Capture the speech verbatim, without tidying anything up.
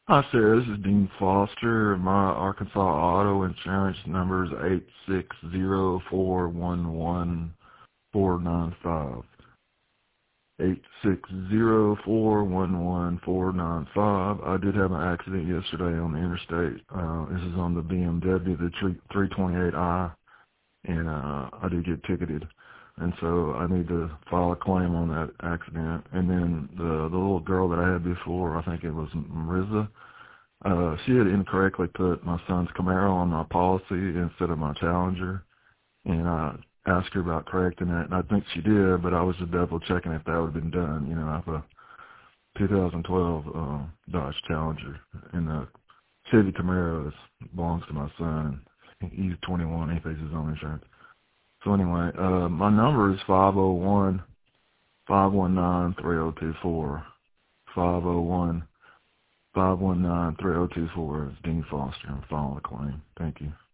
Hi, sir. This is Dean Foster. My Arkansas auto insurance number is eight six zero four one one four nine five. Eight six zero four one one four nine five. I did have an accident yesterday on the interstate. Uh, this is on the B M W, the three twenty-eight i, and uh, I did get ticketed. And so I need to file a claim on that accident. And then the the little girl that I had before, I think it was Marissa. Uh, she had incorrectly put my son's Camaro on my policy instead of my Challenger, and I asked her about correcting that, and I think she did, but I was just double checking if that would have been done. You know, I have a two thousand twelve uh, Dodge Challenger, and the Chevy Camaro is, belongs to my son. He's twenty-one, he pays his own insurance. So anyway, uh, my number is five oh one, five one nine, three oh two four. five oh one, five one nine, three oh two four. It's Dean Foster. I'm filing a claim. Thank you.